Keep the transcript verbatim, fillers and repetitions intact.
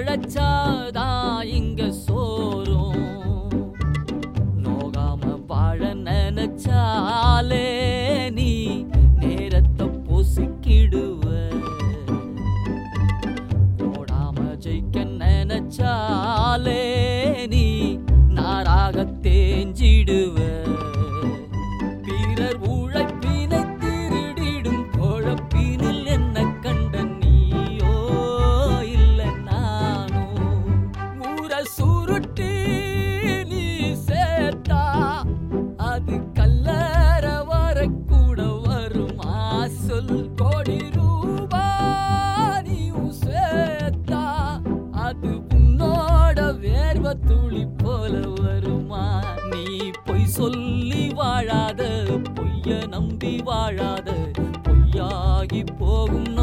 உழைச்சாதான் இங்க சோறும். நோகாம வாழ நினைச்சாலே நீ நேரத்தை பொசுக்கிடுவ. ஓடாம ஜெயிக்க நினைச்சாலே நீ நாராக தேஞ்சிடுவ. பிறர் உழைப்பினை திருடிடும் குழப்பினில் என்ன கண்ட நீயோ இல்ல நானோ. ஊர சுருட்டி நீ சேர்த்தா அது கல்லற வர கூட வருமா சொல். கோடி ரூபா நீயும் சேர்த்தா அது உன்னோட வேர்வ துளி போல வருமா. நீ பொய் சொல்லி வாழாத, பொய்ய நம்பி வாழாத, பொய்யாகி போகும்